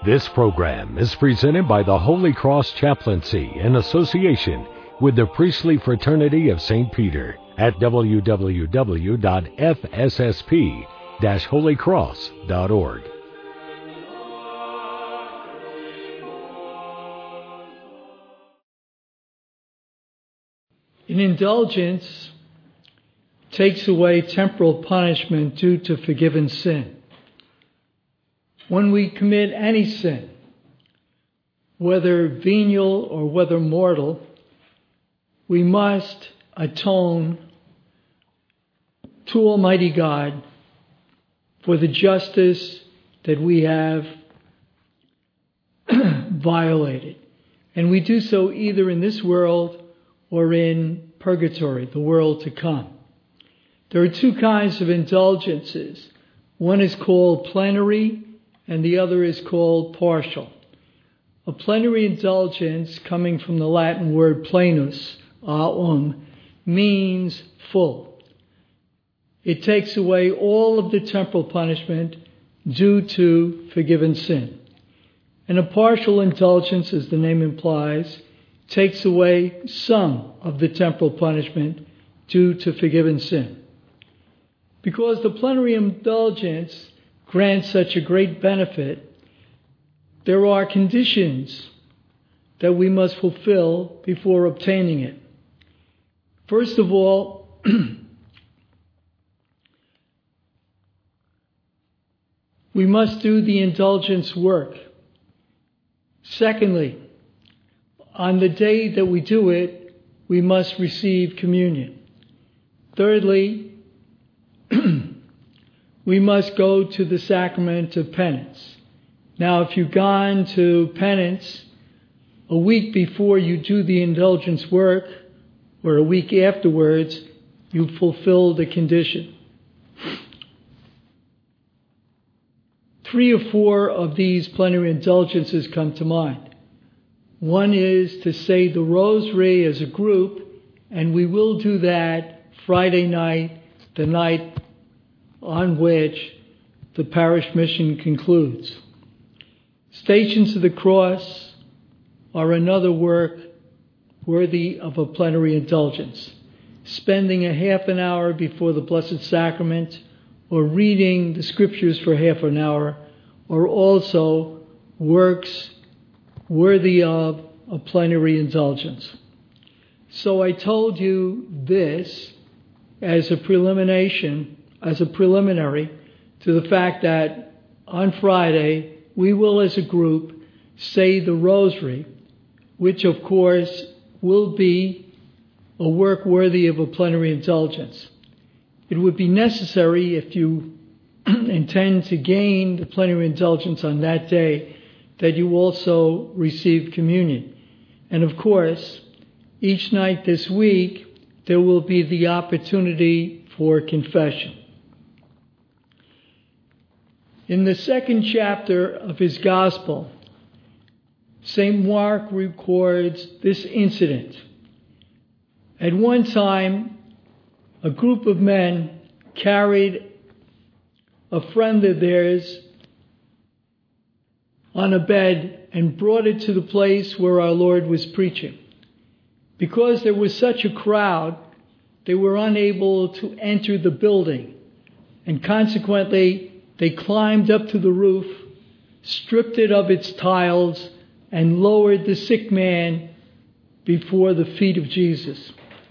This program is presented by the Holy Cross Chaplaincy in association with the Priestly Fraternity of St. Peter at www.fssp-holycross.org. An indulgence takes away temporal punishment due to forgiven sin. When we commit any sin, whether venial or whether mortal, we must atone to Almighty God for the justice that we have violated. And we do so either in this world or in purgatory, the world to come. There are two kinds of indulgences. One is called plenary and the other is called partial. A plenary indulgence, coming from the Latin word plenus, means full. It takes away all of the temporal punishment due to forgiven sin. And a partial indulgence, as the name implies, takes away some of the temporal punishment due to forgiven sin. Because the plenary indulgence grants such a great benefit, there are conditions that we must fulfill before obtaining it. First of all, we must do the indulgence work. Secondly, on the day that we do it, we must receive communion. Thirdly, we must go to the sacrament of penance. Now, if you've gone to penance a week before you do the indulgence work, or a week afterwards, you've fulfilled the condition. 3 or 4 of these plenary indulgences come to mind. One is to say the rosary as a group, and we will do that Friday night, the night on which the parish mission concludes. Stations of the Cross are another work worthy of a plenary indulgence. Spending a half an hour before the Blessed Sacrament or reading the Scriptures for half an hour are also works worthy of a plenary indulgence. So I told you this as a preliminary to the fact that on Friday we will as a group say the rosary, which of course will be a work worthy of a plenary indulgence. It would be necessary, if you intend to gain the plenary indulgence on that day, that you also receive communion. And of course, each night this week, there will be the opportunity for confession. In the second chapter of his Gospel, St. Mark records this incident. At one time, a group of men carried a friend of theirs on a bed and brought it to the place where our Lord was preaching. Because there was such a crowd, they were unable to enter the building, and consequently, they climbed up to the roof, stripped it of its tiles, and lowered the sick man before the feet of Jesus.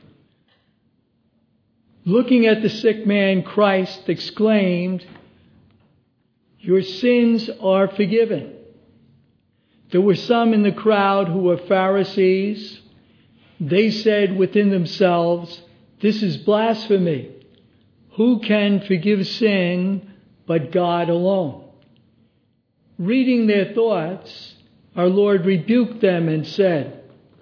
Looking at the sick man, Christ exclaimed, "Your sins are forgiven." There were some in the crowd who were Pharisees. They said within themselves, "This is blasphemy. Who can forgive sin but God alone?" Reading their thoughts, our Lord rebuked them and said,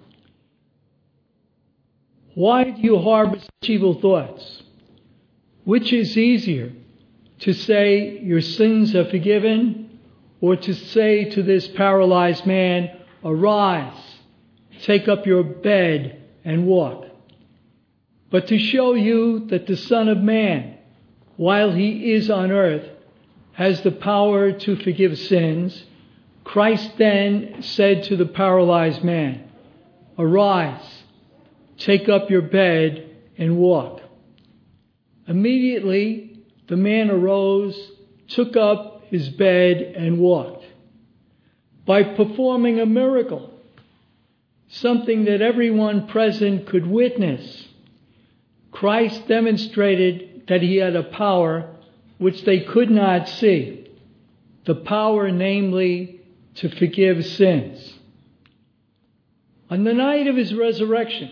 "Why do you harbor such evil thoughts? Which is easier, to say your sins are forgiven, or to say to this paralyzed man, 'Arise, take up your bed and walk'? But to show you that the Son of Man, while he is on earth, has the power to forgive sins, Christ then said to the paralyzed man, "Arise, take up your bed and walk." Immediately, the man arose, took up his bed and walked. By performing a miracle, something that everyone present could witness, Christ demonstrated that he had a power which they could not see, the power, namely, to forgive sins. On the night of his resurrection,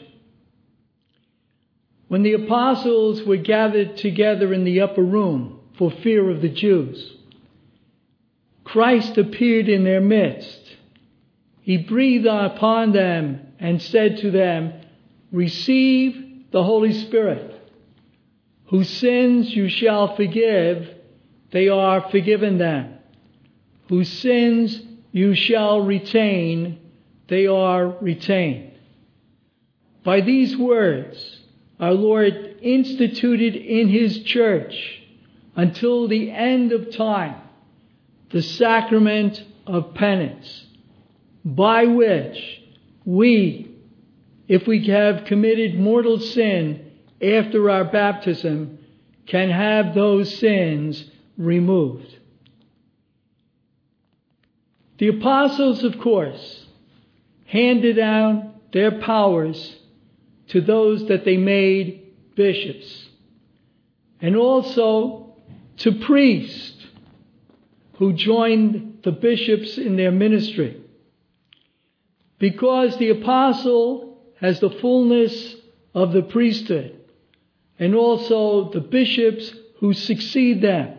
when the apostles were gathered together in the upper room for fear of the Jews, Christ appeared in their midst. He breathed upon them and said to them, "Receive the Holy Spirit. Whose sins you shall forgive, they are forgiven them. Whose sins you shall retain, they are retained." By these words, our Lord instituted in his church until the end of time the sacrament of penance, by which we, if we have committed mortal sin after our baptism, can have those sins removed. The apostles, of course, handed down their powers to those that they made bishops, and also to priests who joined the bishops in their ministry. Because the apostle has the fullness of the priesthood, and also the bishops who succeed them.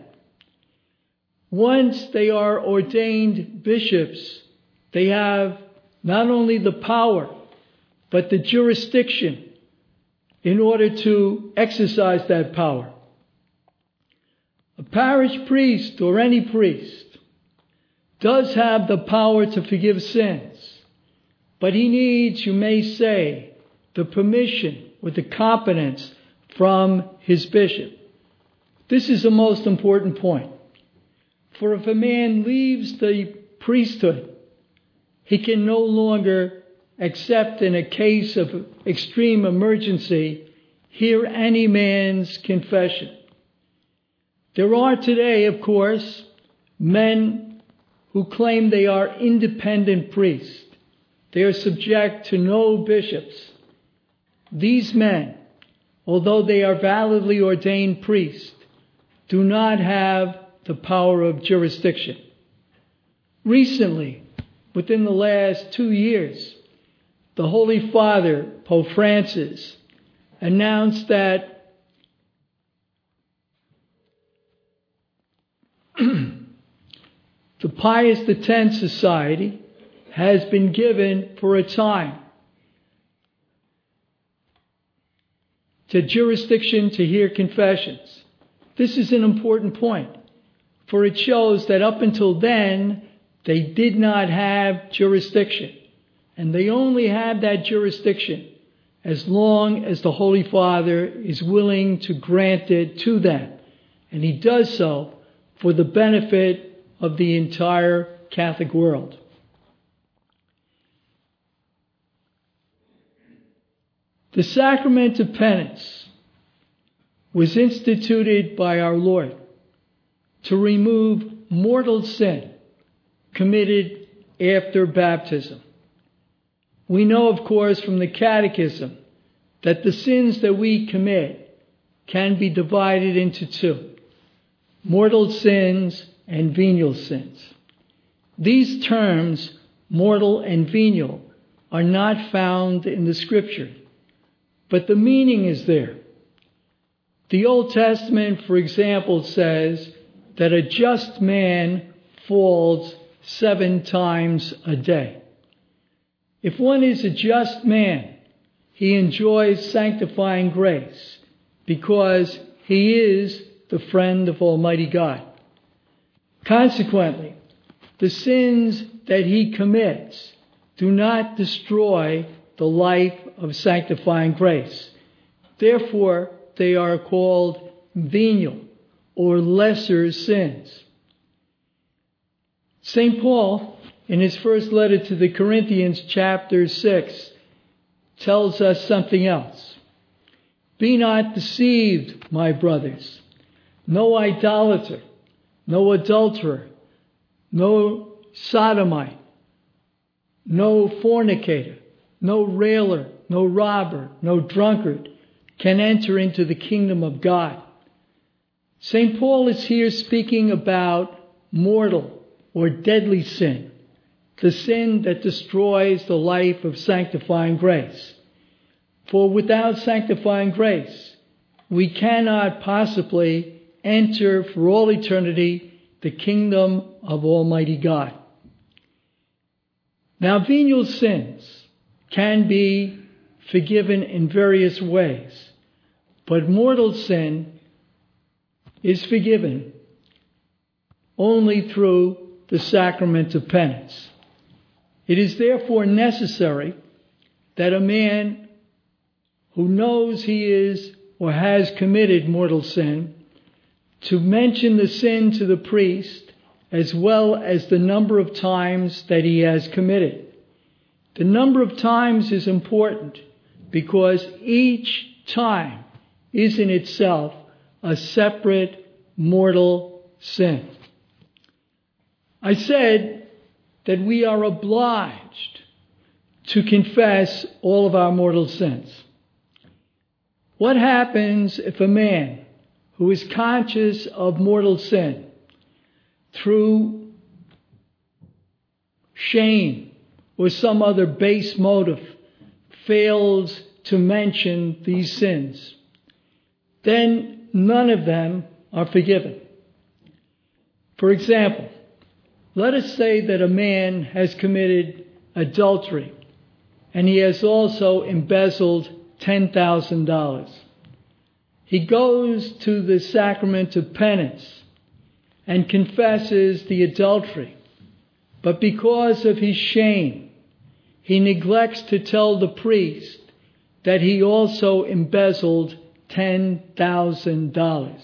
Once they are ordained bishops, they have not only the power, but the jurisdiction in order to exercise that power. A parish priest or any priest does have the power to forgive sins, but he needs, you may say, the permission or the competence from his bishop. This is the most important point. For if a man leaves the priesthood, he can no longer, except in a case of extreme emergency, hear any man's confession. There are today, of course, men who claim they are independent priests. They are subject to no bishops. These men, although they are validly ordained priests, do not have the power of jurisdiction. Recently, within the last 2 years, the Holy Father, Pope Francis, announced that the Pius X Society has been given for a time to jurisdiction to hear confessions. This is an important point, for it shows that up until then, they did not have jurisdiction. And they only have that jurisdiction as long as the Holy Father is willing to grant it to them. And he does so for the benefit of the entire Catholic world. The sacrament of penance was instituted by our Lord to remove mortal sin committed after baptism. We know, of course, from the Catechism that the sins that we commit can be divided into two: mortal sins and venial sins. These terms, mortal and venial, are not found in the Scripture, but the meaning is there. The Old Testament, for example, says that a just man falls 7 times a day. If one is a just man, he enjoys sanctifying grace because he is the friend of Almighty God. Consequently, the sins that he commits do not destroy the life of sanctifying grace. Therefore, they are called venial or lesser sins. St. Paul in his first letter to the Corinthians, chapter 6, tells us something else. Be not deceived, my brothers. No idolater, no adulterer, no sodomite, no fornicator, no railer, no robber, no drunkard can enter into the kingdom of God. St. Paul is here speaking about mortal or deadly sin, the sin that destroys the life of sanctifying grace. For without sanctifying grace, we cannot possibly enter for all eternity the kingdom of Almighty God. Now, venial sins can be forgiven in various ways, but mortal sin is forgiven only through the sacrament of penance. It is therefore necessary that a man who knows he is or has committed mortal sin to mention the sin to the priest as well as the number of times that he has committed. The number of times is important because each time is in itself a separate mortal sin. I said that we are obliged to confess all of our mortal sins. What happens if a man who is conscious of mortal sin through shame or some other base motive fails to mention these sins? Then none of them are forgiven. For example, let us say that a man has committed adultery and he has also embezzled $10,000. He goes to the sacrament of penance and confesses the adultery. But because of his shame, he neglects to tell the priest that he also embezzled $10,000.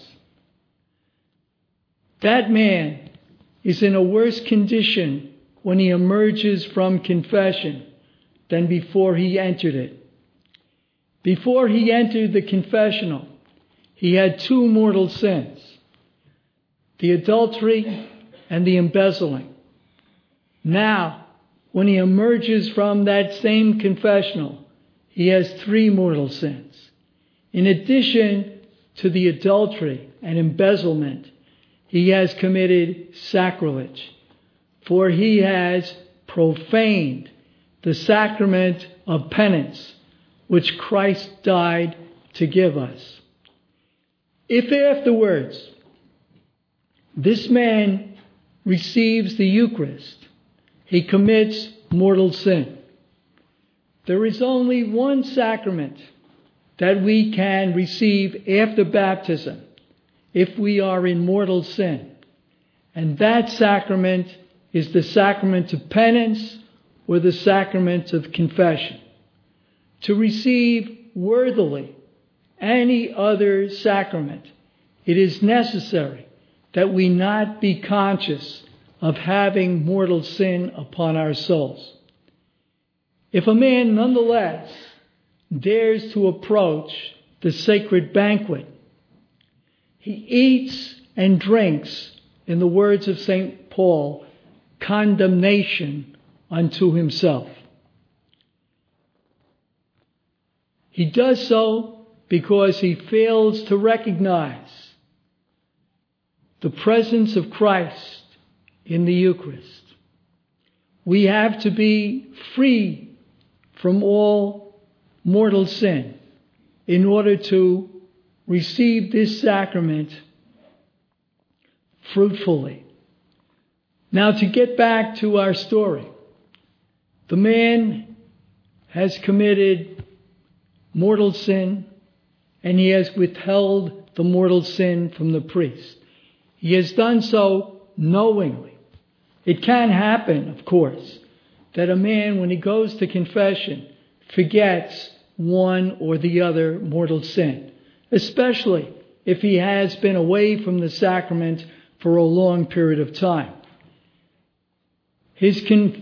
That man is in a worse condition when he emerges from confession than before he entered it. Before he entered the confessional, he had two mortal sins, the adultery and the embezzling. Now, when he emerges from that same confessional, he has three mortal sins. In addition to the adultery and embezzlement, he has committed sacrilege, for he has profaned the sacrament of penance, which Christ died to give us. If afterwards this man receives the Eucharist, he commits mortal sin. There is only one sacrament that we can receive after baptism if we are in mortal sin. And that sacrament is the sacrament of penance or the sacrament of confession. To receive worthily any other sacrament, it is necessary that we not be conscious of having mortal sin upon our souls. If a man nonetheless dares to approach the sacred banquet, he eats and drinks, in the words of St. Paul, condemnation unto himself. He does so because he fails to recognize the presence of Christ in the Eucharist. We have to be free from all mortal sin in order to receive this sacrament fruitfully. Now, to get back to our story, the man has committed mortal sin and he has withheld the mortal sin from the priest. He has done so knowingly. It can happen, of course, that a man, when he goes to confession, forgets one or the other mortal sin, especially if he has been away from the sacrament for a long period of time. His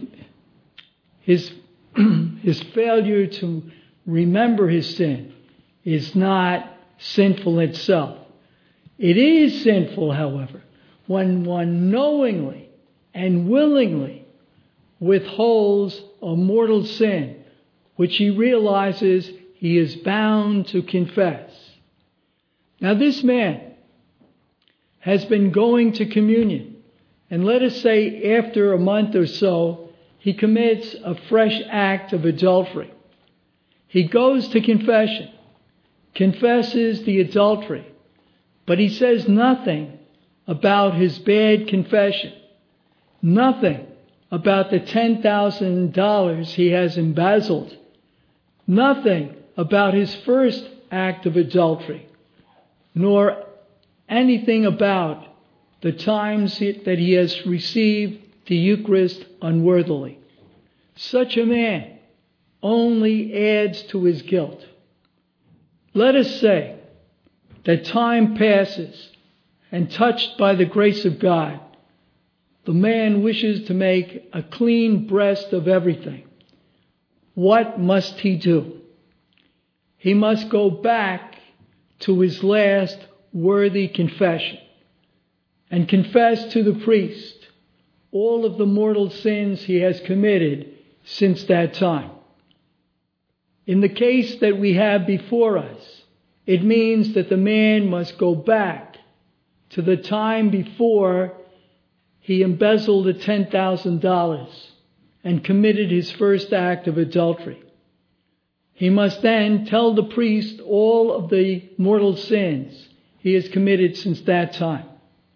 failure to remember his sin is not sinful itself. It is sinful, however, when one knowingly and willingly withholds a mortal sin, which he realizes he is bound to confess. Now, this man has been going to communion, and let us say after a month or so, he commits a fresh act of adultery. He goes to confession, confesses the adultery, but he says nothing about his bad confession, nothing about the $10,000 he has embezzled, nothing about his first act of adultery, nor anything about the times that he has received the Eucharist unworthily. Such a man only adds to his guilt. Let us say that time passes, and touched by the grace of God, the man wishes to make a clean breast of everything. What must he do? He must go back to his last worthy confession and confess to the priest all of the mortal sins he has committed since that time. In the case that we have before us, it means that the man must go back to the time before he embezzled the $10,000 and committed his first act of adultery. He must then tell the priest all of the mortal sins he has committed since that time.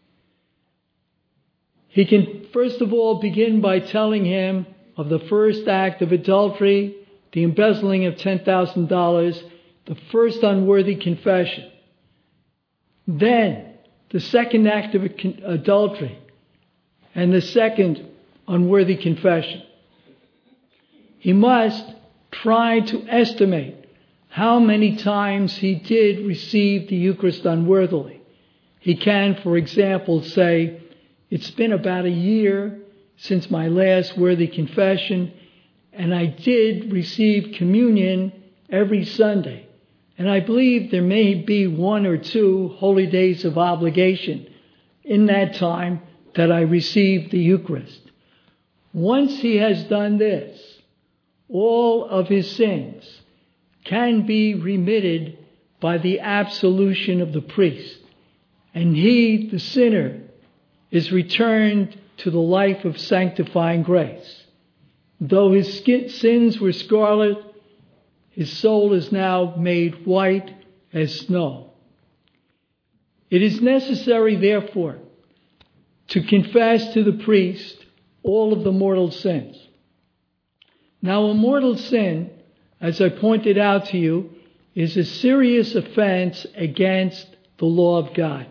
He can first of all begin by telling him of the first act of adultery, the embezzling of $10,000, the first unworthy confession. Then the second act of adultery and the second unworthy confession. He must try to estimate how many times he did receive the Eucharist unworthily. He can, for example, say, it's been about a year since my last worthy confession, and I did receive communion every Sunday. And I believe there may be 1 or 2 holy days of obligation in that time that I received the Eucharist. Once he has done this, all of his sins can be remitted by the absolution of the priest. And he, the sinner, is returned to the life of sanctifying grace. Though his sins were scarlet, his soul is now made white as snow. It is necessary, therefore, to confess to the priest all of the mortal sins. Now, a mortal sin, as I pointed out to you, is a serious offense against the law of God.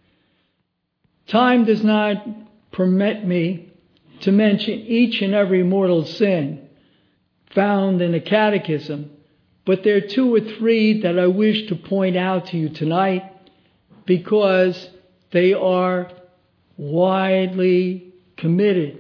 Time does not permit me to mention each and every mortal sin found in the Catechism, but there are 2 or 3 that I wish to point out to you tonight because they are widely committed.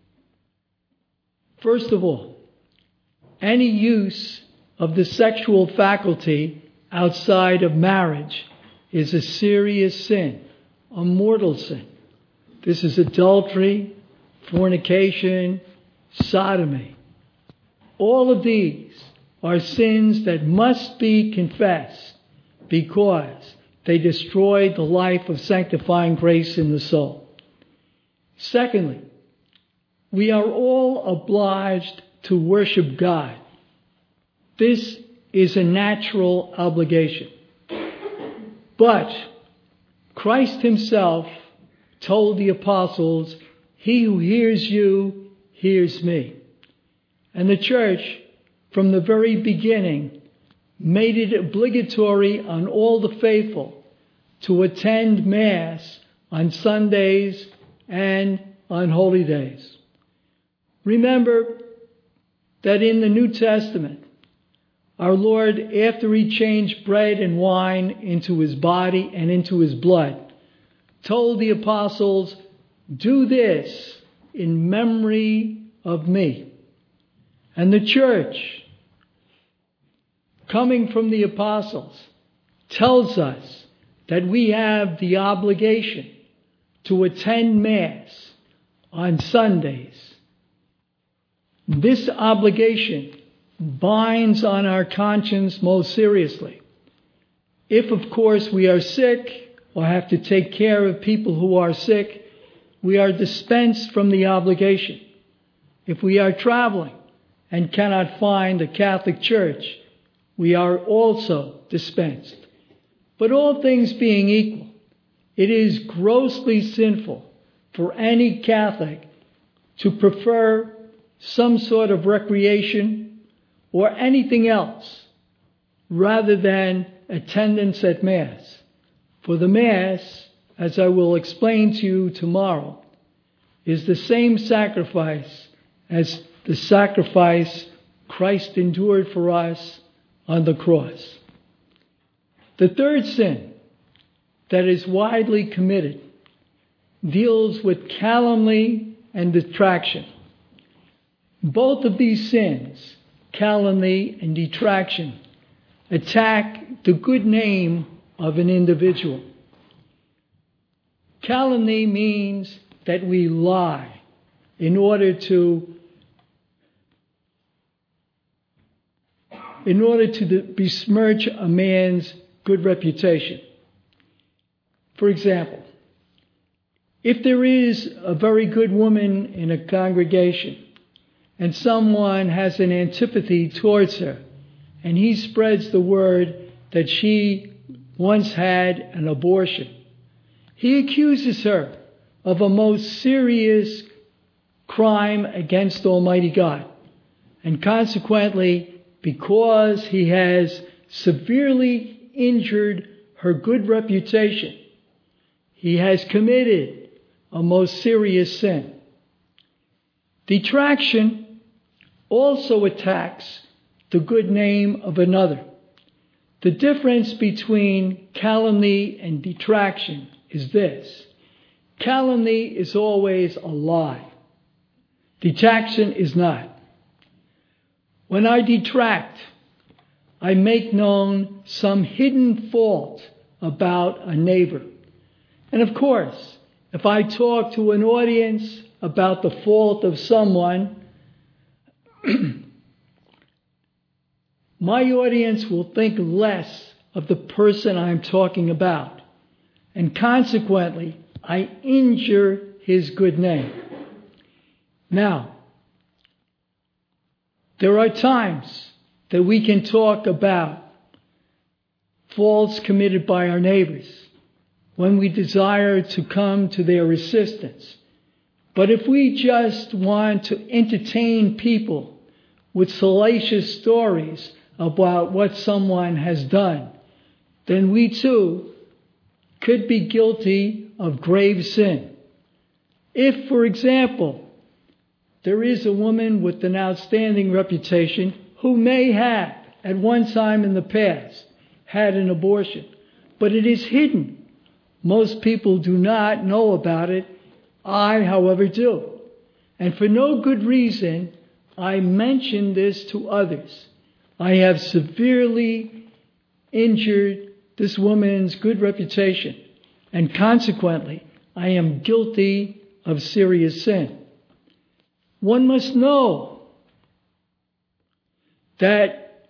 First of all, any use of the sexual faculty outside of marriage is a serious sin, a mortal sin. This is adultery, fornication, sodomy. All of these are sins that must be confessed because they destroy the life of sanctifying grace in the soul. Secondly, we are all obliged to worship God. This is a natural obligation. But Christ himself told the apostles, "He who hears you, hears me." And the church, from the very beginning, made it obligatory on all the faithful to attend Mass on Sundays and on holy days. Remember that in the New Testament, our Lord, after he changed bread and wine into his body and into his blood, told the apostles, "Do this in memory of me. And the church, coming from the apostles, tells us that we have the obligation to attend Mass on Sundays. This obligation binds on our conscience most seriously. If, of course, we are sick or have to take care of people who are sick, we are dispensed from the obligation. If we are traveling and cannot find a Catholic church, we are also dispensed. But all things being equal, it is grossly sinful for any Catholic to prefer some sort of recreation or anything else rather than attendance at Mass. For the Mass, as I will explain to you tomorrow, is the same sacrifice as the sacrifice Christ endured for us on the cross. The third sin that is widely committed deals with calumny and detraction. Both of these sins, calumny and detraction, attack the good name of an individual. Calumny means that we lie in order to besmirch a man's good reputation. For example, if there is a very good woman in a congregation and someone has an antipathy towards her, and he spreads the word that she once had an abortion, he accuses her of a most serious crime against Almighty God. And consequently, because he has severely injured her good reputation, he has committed a most serious sin. Detraction also attacks the good name of another. The difference between calumny and detraction is this. Calumny is always a lie. Detraction is not. When I detract, I make known some hidden fault about a neighbor. And of course, if I talk to an audience about the fault of someone, my audience will think less of the person I'm talking about. And consequently, I injure his good name. Now, there are times that we can talk about faults committed by our neighbors when we desire to come to their assistance. But if we just want to entertain people with salacious stories about what someone has done, then we too could be guilty of grave sin. If, for example, there is a woman with an outstanding reputation who may have, at one time in the past, had an abortion, but it is hidden. Most people do not know about it. I, however, do. And for no good reason, I mention this to others. I have severely injured this woman's good reputation, and consequently, I am guilty of serious sin. One must know that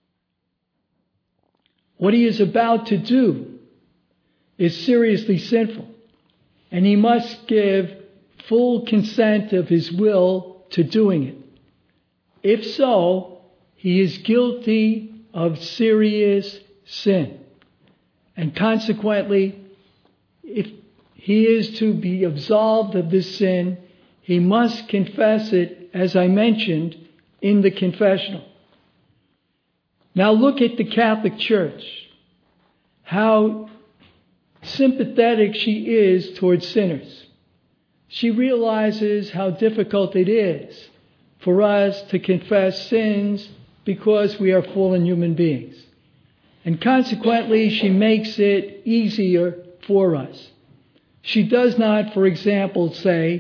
what he is about to do is seriously sinful, and he must give full consent of his will to doing it. If so, he is guilty of serious sin. And consequently, if he is to be absolved of this sin, he must confess it, as I mentioned, in the confessional. Now look at the Catholic Church, how sympathetic she is towards sinners. She realizes how difficult it is for us to confess sins because we are fallen human beings. And consequently, she makes it easier for us. She does not, for example, say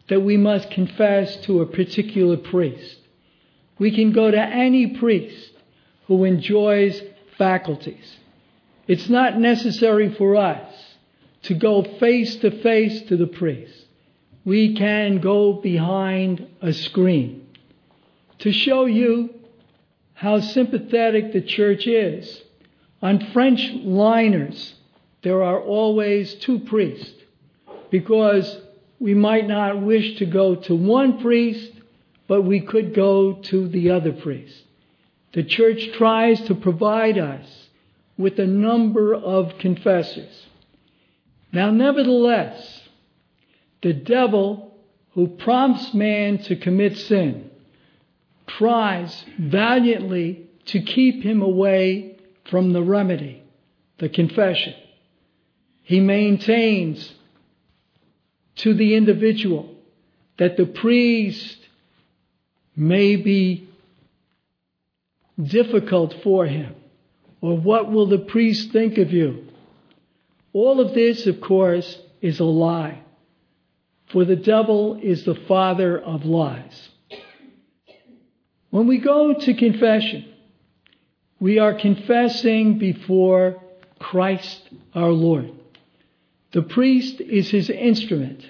that we must confess to a particular priest. We can go to any priest who enjoys faculties. It's not necessary for us to go face to face to the priest. We can go behind a screen. To show you how sympathetic the church is, on French liners there are always two priests, because we might not wish to go to one priest, but we could go to the other priest. The church tries to provide us with a number of confessors. Now, nevertheless, the devil, who prompts man to commit sin, tries valiantly to keep him away from the remedy, the confession. He maintains to the individual that the priest may be difficult for him, or what will the priest think of you? All of this, of course, is a lie, for the devil is the father of lies. When we go to confession, we are confessing before Christ our Lord. The priest is his instrument.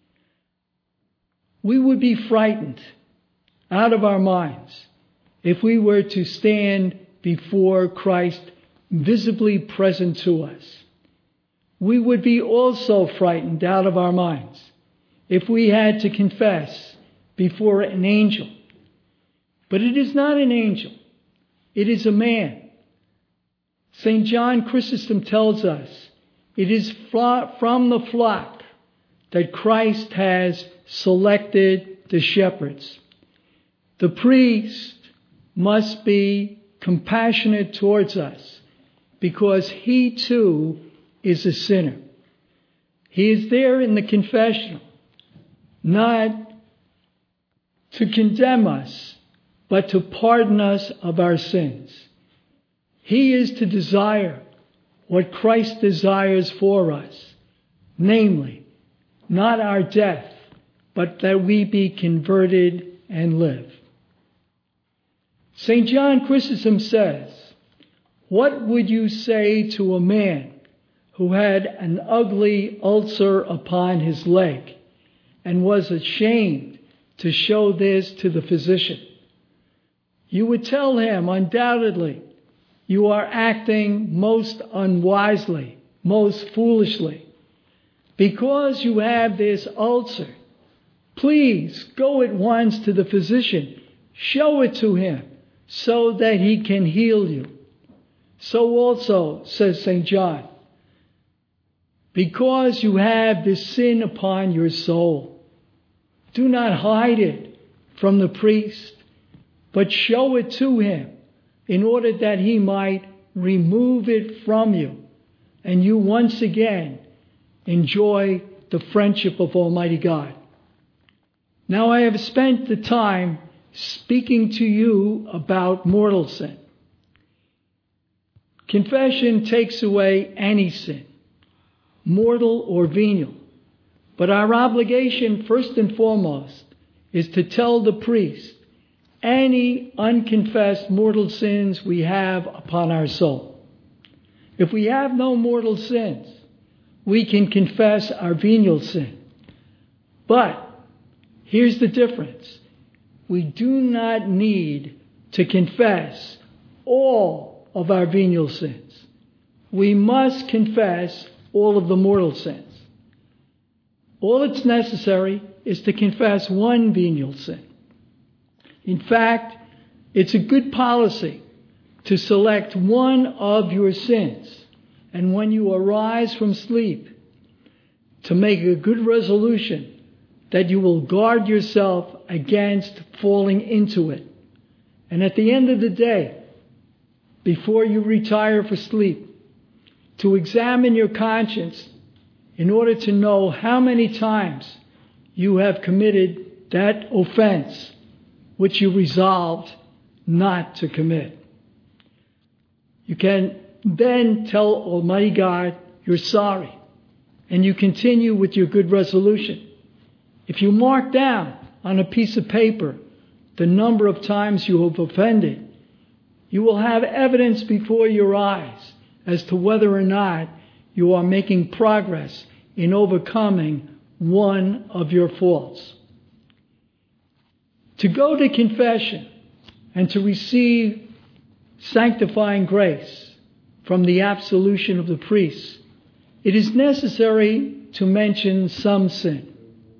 We would be frightened out of our minds if we were to stand before Christ visibly present to us. We would be also frightened out of our minds if we had to confess before an angel. But it is not an angel. It is a man. St. John Chrysostom tells us it is from the flock that Christ has selected the shepherds. The priest must be compassionate towards us because he too is a sinner. He is there in the confessional, not to condemn us, but to pardon us of our sins. He is to desire what Christ desires for us, namely, not our death, but that we be converted and live. St. John Chrysostom says, "What would you say to a man who had an ugly ulcer upon his leg and was ashamed to show this to the physician? You would tell him, undoubtedly, you are acting most unwisely, most foolishly. Because you have this ulcer, please go at once to the physician, show it to him, so that he can heal you." So also, says St. John, because you have this sin upon your soul, do not hide it from the priest, but show it to him in order that he might remove it from you, and you once again enjoy the friendship of Almighty God. Now, I have spent the time speaking to you about mortal sin. Confession takes away any sin, mortal or venial. But our obligation, first and foremost, is to tell the priest any unconfessed mortal sins we have upon our soul. If we have no mortal sins, we can confess our venial sin. But here's the difference. We do not need to confess all of our venial sins. We must confess all of the mortal sins. All that's necessary is to confess one venial sin. In fact, it's a good policy to select one of your sins, and when you arise from sleep, to make a good resolution that you will guard yourself against falling into it. And at the end of the day, before you retire for sleep, to examine your conscience in order to know how many times you have committed that offense which you resolved not to commit. You can then tell Almighty God you're sorry, and you continue with your good resolution. If you mark down on a piece of paper the number of times you have offended, you will have evidence before your eyes as to whether or not you are making progress in overcoming one of your faults. To go to confession and to receive sanctifying grace from the absolution of the priest, it is necessary to mention some sin.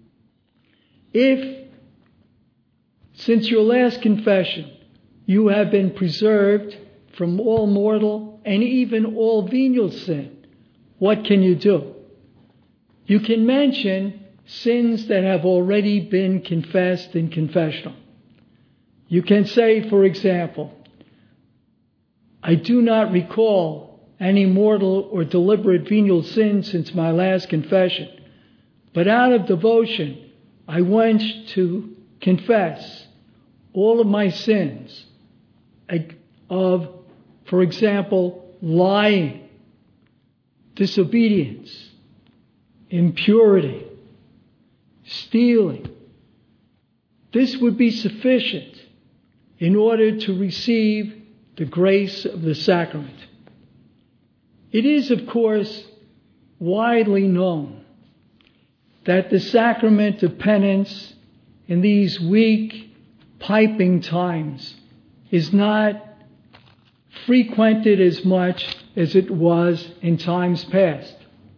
If, since your last confession, you have been preserved from all mortal and even all venial sin, what can you do? You can mention sins that have already been confessed in confessional. You can say, for example, I do not recall any mortal or deliberate venial sin since my last confession, but out of devotion, I went to confess all of my sins of, for example, lying, disobedience, impurity, stealing. This would be sufficient in order to receive the grace of the sacrament. It is, of course, widely known that the sacrament of penance in these weak, piping times is not frequented as much as it was in times past.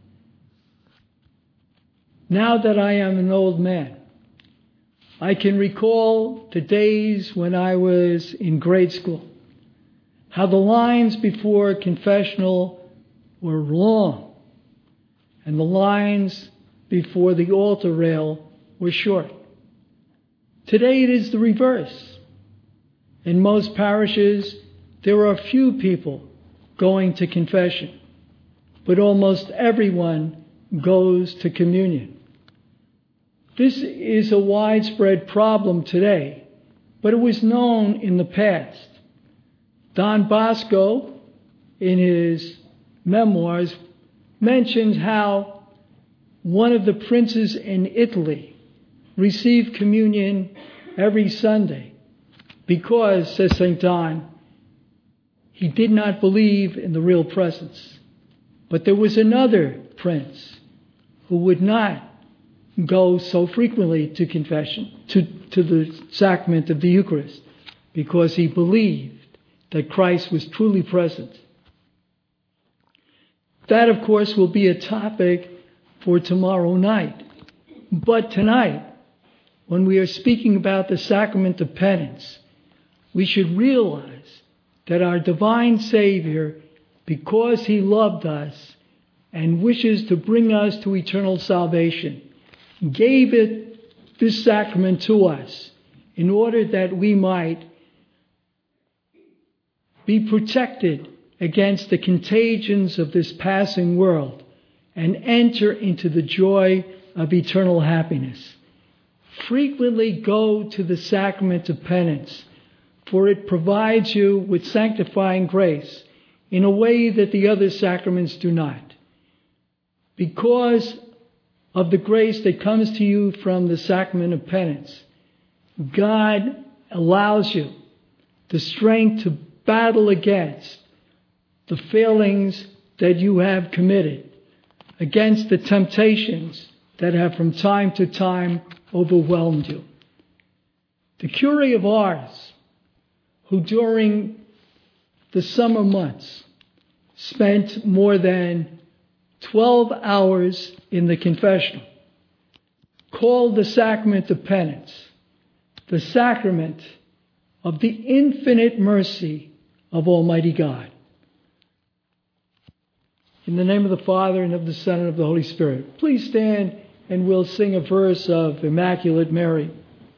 Now that I am an old man, I can recall the days when I was in grade school, how the lines before confessional were long, and the lines before the altar rail were short. Today it is the reverse. In most parishes, there are few people going to confession, but almost everyone goes to communion. This is a widespread problem today, but it was known in the past. Don Bosco, in his memoirs, mentions how one of the princes in Italy received communion every Sunday because, says St. Don, he did not believe in the real presence. But there was another prince who would not go so frequently to confession, to the sacrament of the Eucharist, because he believed that Christ was truly present. That, of course, will be a topic for tomorrow night. But tonight, when we are speaking about the sacrament of penance, we should realize that our divine Savior, because he loved us and wishes to bring us to eternal salvation, gave this sacrament to us in order that we might be protected against the contagions of this passing world and enter into the joy of eternal happiness. Frequently go to the sacrament of penance, for it provides you with sanctifying grace in a way that the other sacraments do not. Because of the grace that comes to you from the sacrament of penance, God allows you the strength to battle against the failings that you have committed, against the temptations that have from time to time overwhelmed you. The curé of Ars, who during the summer months spent more than 12 hours in the confessional, called the sacrament of penance the sacrament of the infinite mercy of Almighty God. In the name of the Father, and of the Son, and of the Holy Spirit, please stand and we'll sing a verse of Immaculate Mary.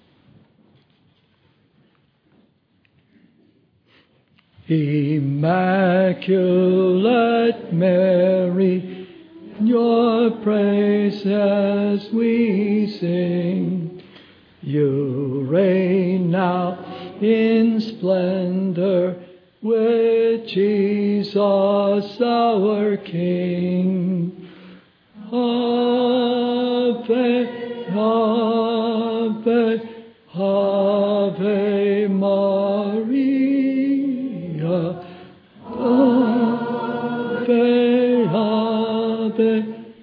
Immaculate Mary, your praises we sing. You reign now in splendor with Jesus our King. Ave, Ave. Ave Maria, Ave, Ave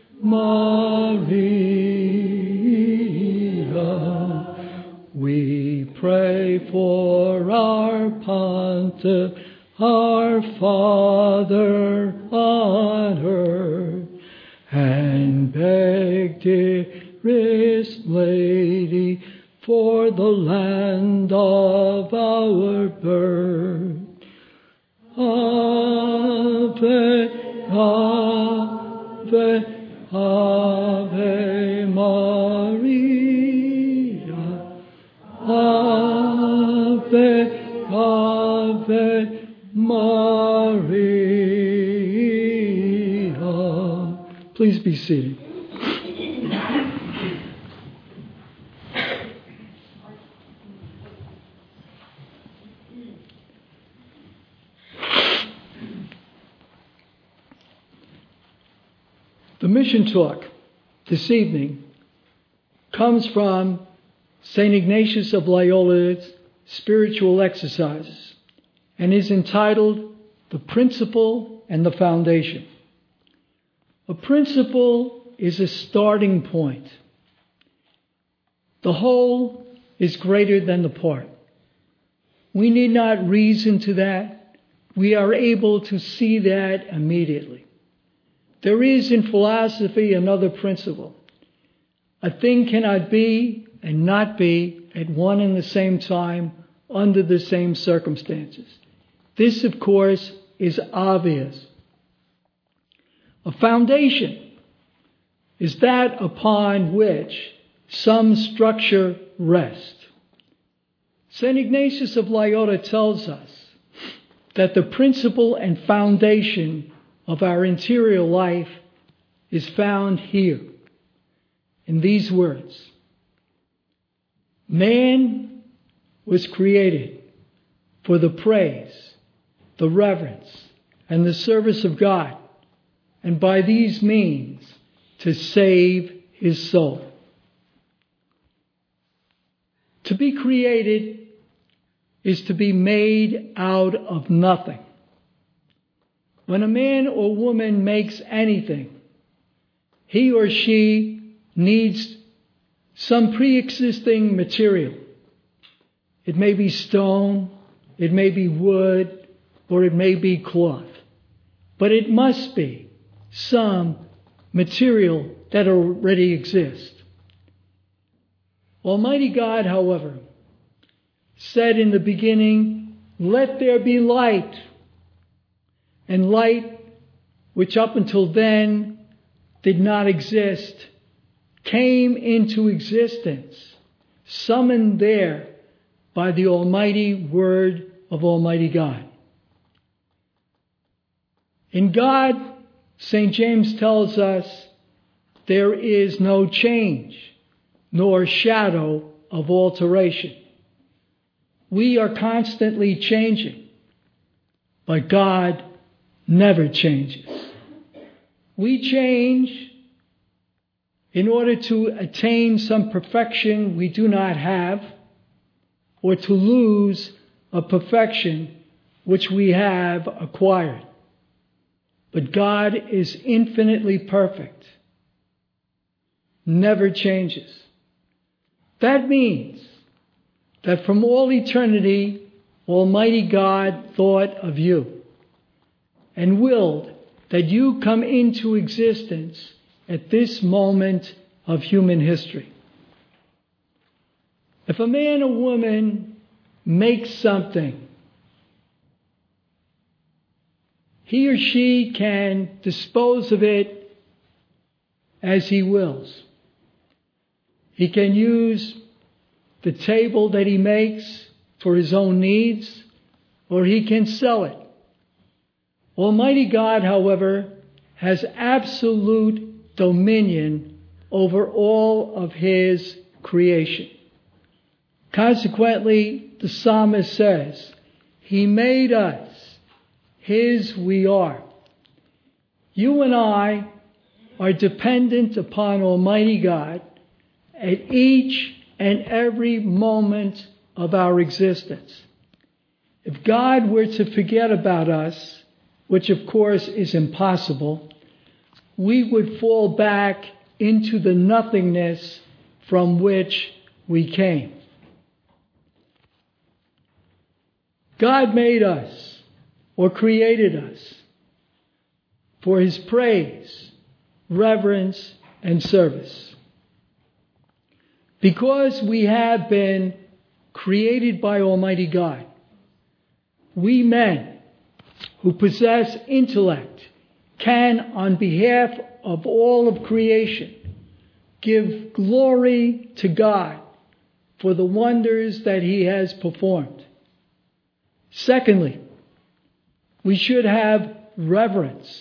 Maria. We pray for our Pontiff, our Father on earth, and beg, dearest Lady, for the land of our birth. Ave, Ave, Ave Maria. Ave, Ave Maria. Please be seated. The mission talk this evening comes from St. Ignatius of Loyola's Spiritual Exercises and is entitled The Principle and the Foundation. A principle is a starting point. The whole is greater than the part. We need not reason to that. We are able to see that immediately. There is in philosophy another principle. A thing cannot be and not be at one and the same time under the same circumstances. This, of course, is obvious. A foundation is that upon which some structure rests. St. Ignatius of Loyola tells us that the principle and foundation of our interior life is found here, in these words. Man was created for the praise, the reverence, and the service of God, and by these means to save his soul. To be created is to be made out of nothing. When a man or woman makes anything, he or she needs some pre-existing material. It may be stone, it may be wood, or it may be cloth. But it must be some material that already exists. Almighty God, however, said in the beginning, "Let there be light." And light, which up until then did not exist, came into existence, summoned there by the almighty word of Almighty God. In God, St. James tells us, there is no change, nor shadow of alteration. We are constantly changing, but God never changes. We change in order to attain some perfection we do not have, or to lose a perfection which we have acquired. But God is infinitely perfect, never changes. That means that from all eternity, Almighty God thought of you and willed that you come into existence at this moment of human history. If a man or woman makes something, he or she can dispose of it as he wills. He can use the table that he makes for his own needs, or he can sell it. Almighty God, however, has absolute dominion over all of his creation. Consequently, the psalmist says, He made us, His we are. You and I are dependent upon Almighty God at each and every moment of our existence. If God were to forget about us, which of course is impossible, we would fall back into the nothingness from which we came. God made us, or created us, for His praise, reverence, and service. Because we have been created by Almighty God, we men who possess intellect can, on behalf of all of creation, give glory to God for the wonders that He has performed. Secondly, we should have reverence.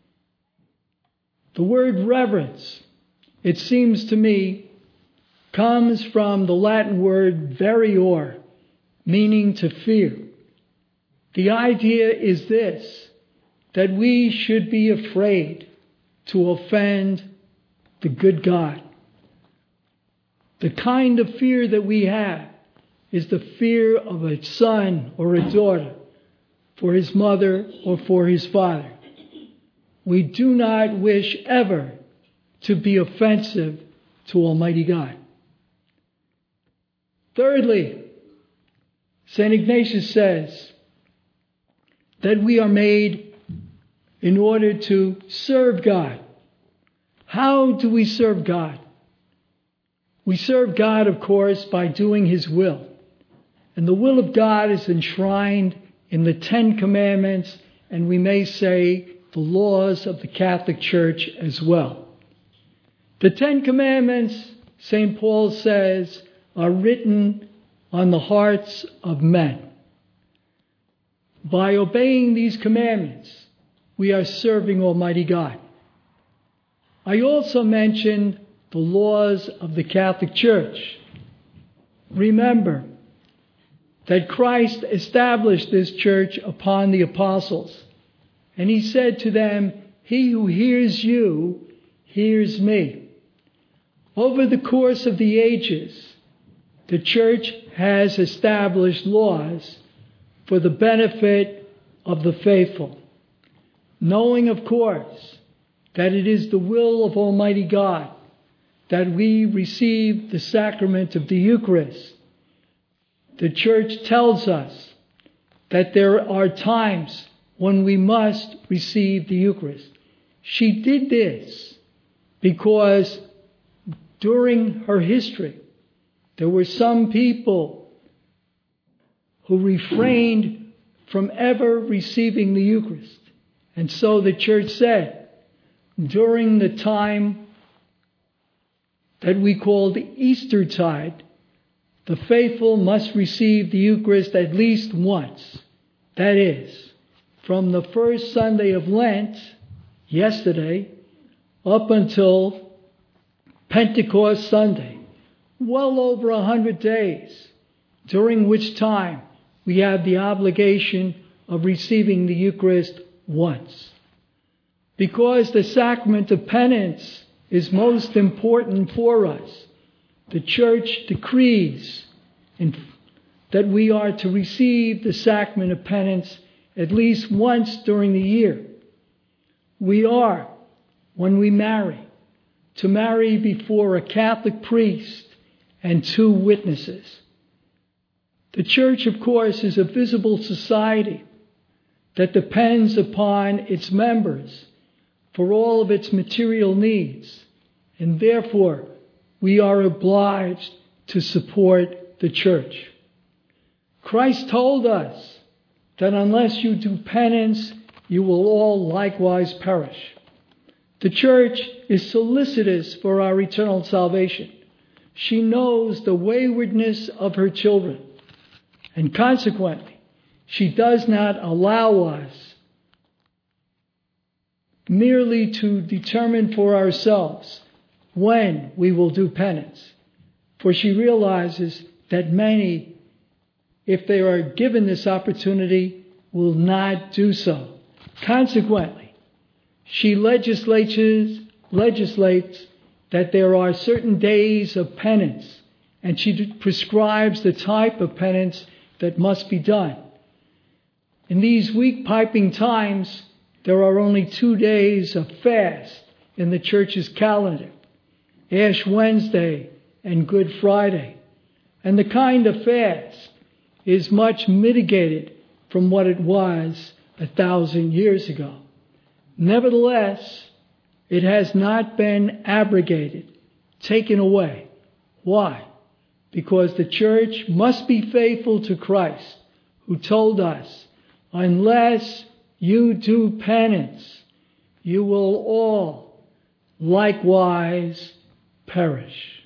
The word reverence, it seems to me, comes from the Latin word verior, meaning to fear. The idea is this, that we should be afraid to offend the good God. The kind of fear that we have is the fear of a son or a daughter for his mother or for his father. We do not wish ever to be offensive to Almighty God. Thirdly, St. Ignatius says that we are made in order to serve God. How do we serve God? We serve God, of course, by doing His will. And the will of God is enshrined in the 10 Commandments, and we may say the laws of the Catholic Church as well. The 10 Commandments, St. Paul says, are written on the hearts of men. By obeying these commandments, we are serving Almighty God. I also mentioned the laws of the Catholic Church. Remember that Christ established this church upon the apostles, and He said to them, "He who hears you, hears me." Over the course of the ages, the church has established laws for the benefit of the faithful, knowing, of course, that it is the will of Almighty God that we receive the sacrament of the Eucharist. The church tells us that there are times when we must receive the Eucharist. She did this because during her history, there were some people who refrained from ever receiving the Eucharist. And so the church said, during the time that we call the Eastertide, the faithful must receive the Eucharist at least once. That is, from the first Sunday of Lent, yesterday, up until Pentecost Sunday, well over 100 days, during which time we have the obligation of receiving the Eucharist once. Because the sacrament of penance is most important for us, the Church decrees that we are to receive the sacrament of penance at least once during the year. We are, when we marry, to marry before a Catholic priest and 2 witnesses. The Church, of course, is a visible society that depends upon its members for all of its material needs, and therefore we are obliged to support the Church. Christ told us that unless you do penance, you will all likewise perish. The Church is solicitous for our eternal salvation. She knows the waywardness of her children, and consequently, she does not allow us merely to determine for ourselves when we will do penance. For she realizes that many, if they are given this opportunity, will not do so. Consequently, she legislates that there are certain days of penance and she prescribes the type of penance that must be done. In these week piping times, there are only 2 days of fast in the church's calendar, Ash Wednesday and Good Friday. And the kind of fast is much mitigated from what it was 1,000 years ago. Nevertheless, it has not been abrogated, taken away. Why? Because the church must be faithful to Christ, who told us, unless you do penance, you will all likewise perish.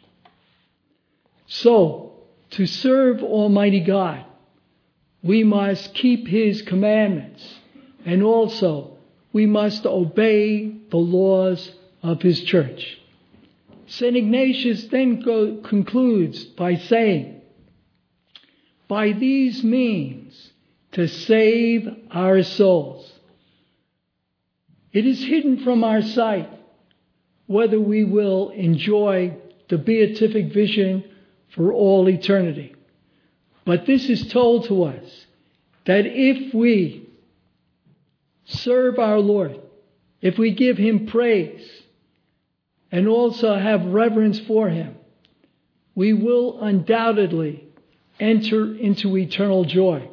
So, to serve Almighty God, we must keep His commandments, and also we must obey the laws of His church. St. Ignatius then concludes by saying, by these means to save our souls. It is hidden from our sight whether we will enjoy the beatific vision for all eternity. But this is told to us, that if we serve our Lord, if we give Him praise, and also have reverence for Him, we will undoubtedly enter into eternal joy.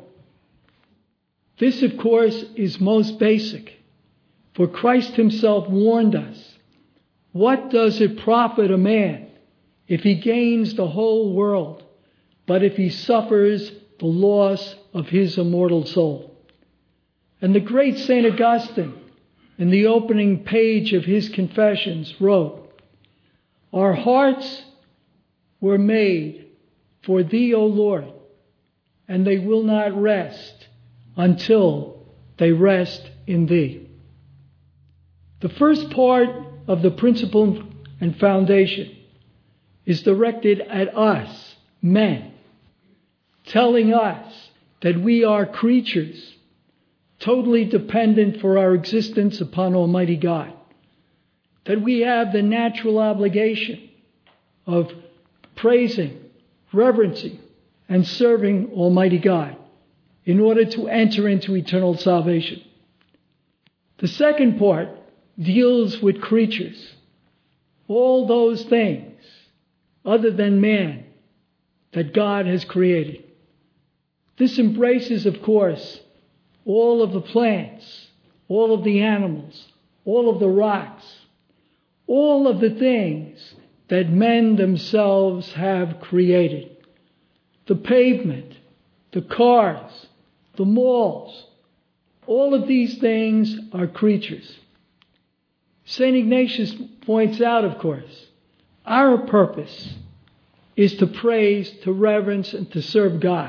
This, of course, is most basic, for Christ Himself warned us, what does it profit a man if he gains the whole world, but if he suffers the loss of his immortal soul? And the great St. Augustine, in the opening page of his Confessions, wrote, our hearts were made for Thee, O Lord, and they will not rest until they rest in Thee. The first part of the principle and foundation is directed at us, men, telling us that we are creatures totally dependent for our existence upon Almighty God, that we have the natural obligation of praising, reverencing, and serving Almighty God in order to enter into eternal salvation. The second part deals with creatures, all those things other than man that God has created. This embraces, of course, all of the plants, all of the animals, all of the rocks, all of the things that men themselves have created. The pavement, the cars, the malls, all of these things are creatures. St. Ignatius points out, of course, our purpose is to praise, to reverence, and to serve God.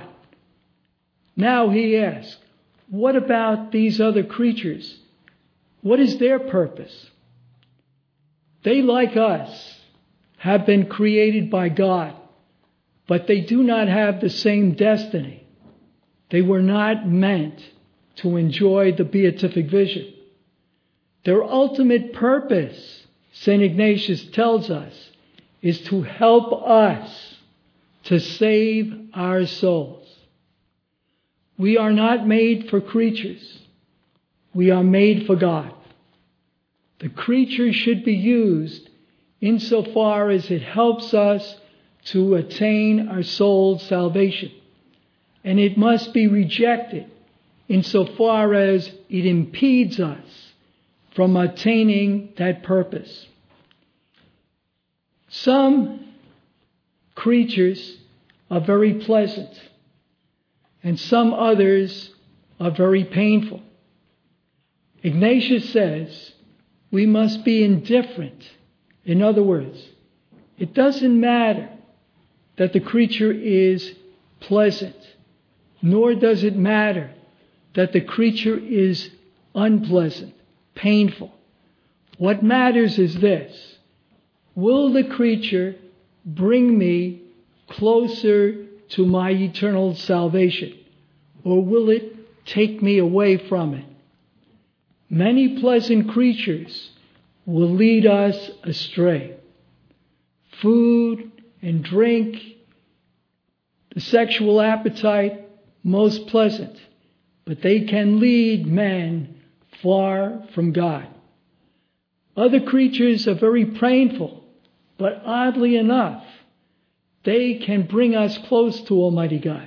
Now he asks, what about these other creatures? What is their purpose? They, like us, have been created by God, but they do not have the same destiny. They were not meant to enjoy the beatific vision. Their ultimate purpose, St. Ignatius tells us, is to help us to save our souls. We are not made for creatures. We are made for God. The creature should be used insofar as it helps us to attain our soul's salvation. And it must be rejected insofar as it impedes us from attaining that purpose. Some creatures are very pleasant, and some others are very painful. Ignatius says we must be indifferent. In other words, it doesn't matter that the creature is pleasant, nor does it matter that the creature is unpleasant, painful. What matters is this: will the creature bring me closer to my eternal salvation, or will it take me away from it? Many pleasant creatures will lead us astray. Food and drink The sexual appetite, most pleasant, but they can lead men far from God. Other creatures are very painful, but oddly enough, they can bring us close to Almighty God.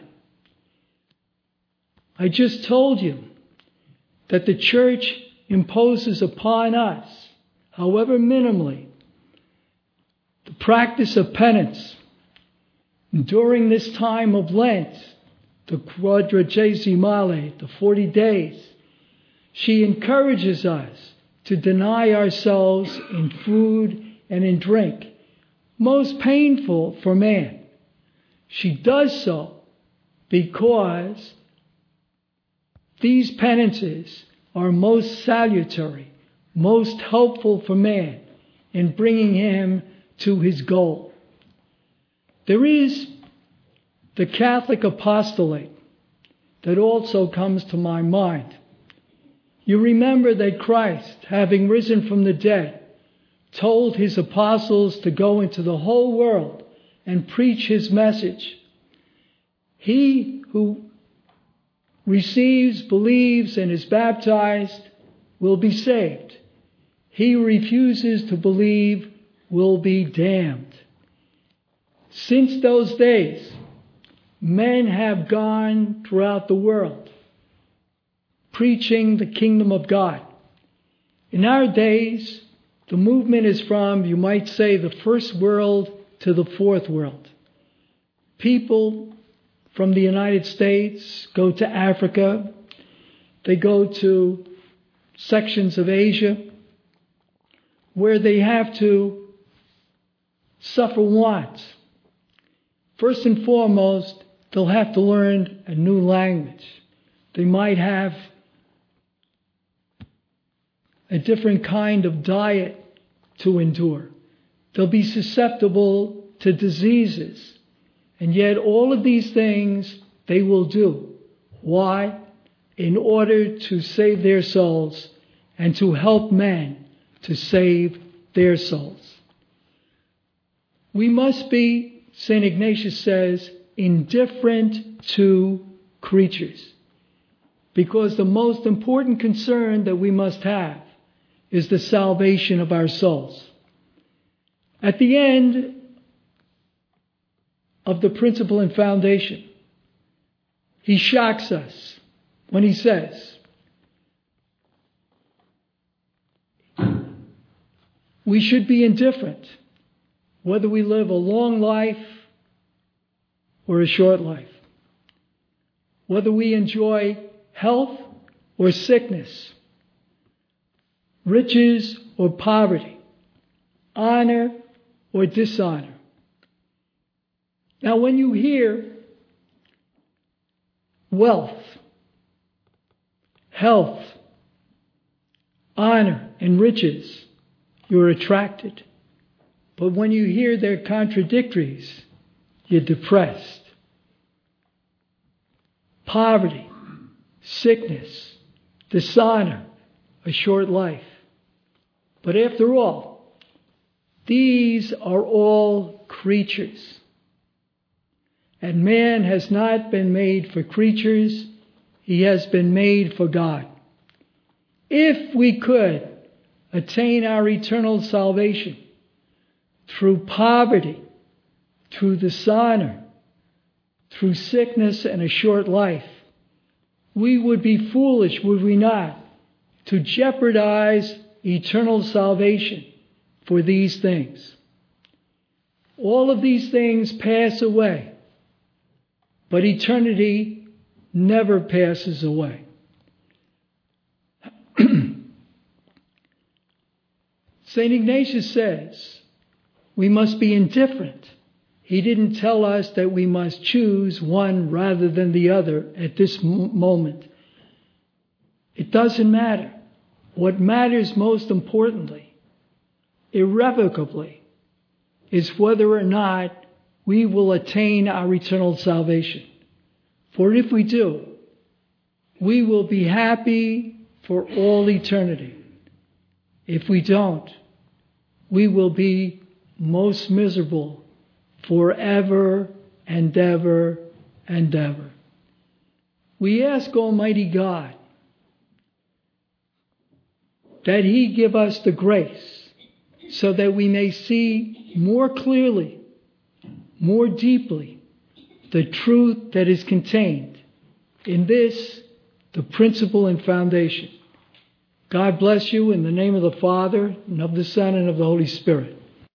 I just told you that the church imposes upon us, however minimally, the practice of penance. During this time of Lent, the Quadragesimale, the 40 days, she encourages us to deny ourselves in food and in drink, most painful for man. She does so because these penances are most salutary, most helpful for man in bringing him to his goal. There is the Catholic apostolate that also comes to my mind. You remember that Christ, having risen from the dead, told his apostles to go into the whole world and preach his message. He who receives, believes, and is baptized will be saved. He who refuses to believe will be damned. Since those days, men have gone throughout the world preaching the kingdom of God. In our days, the movement is from, you might say, the first world to the fourth world. People from the United States go to Africa. They go to sections of Asia where they have to suffer want. First and foremost, they'll have to learn a new language. They might have a different kind of diet to endure. They'll be susceptible to diseases. And yet all of these things they will do. Why? In order to save their souls and to help men to save their souls. We must be, St. Ignatius says, indifferent to creatures. Because the most important concern that we must have is the salvation of our souls. At the end of the principle and foundation, he shocks us when he says, we should be indifferent whether we live a long life or a short life, whether we enjoy health or sickness, riches or poverty, honor or dishonor. Now, when you hear wealth, health, honor, and riches, you're attracted. But when you hear their contradictories, you're depressed. Poverty, sickness, dishonor, a short life. But after all, these are all creatures. And man has not been made for creatures, he has been made for God. If we could attain our eternal salvation through poverty, through dishonor, through sickness and a short life, we would be foolish, would we not, to jeopardize eternal salvation for these things. All of these things pass away, but eternity never passes away. St. Ignatius says we must be indifferent. He didn't tell us that we must choose one rather than the other at this moment. It doesn't matter. What matters most importantly, irrevocably, is whether or not we will attain our eternal salvation. For if we do, we will be happy for all eternity. If we don't, we will be most miserable forever and ever and ever. We ask Almighty God that He give us the grace so that we may see more clearly, more deeply, the truth that is contained in this, the principle and foundation. God bless you in the name of the Father, and of the Son, and of the Holy Spirit.